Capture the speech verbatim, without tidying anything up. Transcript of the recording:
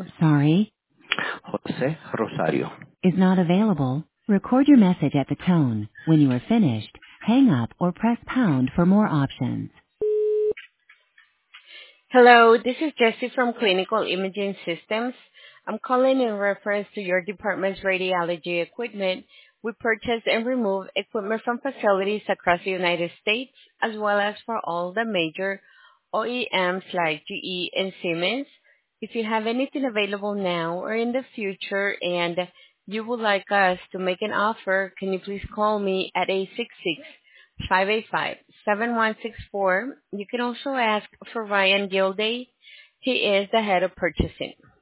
Sorry, José Rosario. is not available. Record your message at the tone. When you are finished, hang up or press pound for more options. Hello, this is Jessie from Clinical Imaging Systems. I'm calling in reference to your department's radiology equipment. We purchase and remove equipment from facilities across the United States, as well as for all the major O E Ms like G E and Siemens. If you have anything available now or in the future and you would like us to make an offer, can you please call me at eight six six, five eight five, seven one six four. You can also ask for Ryan Gilday. He is the head of purchasing.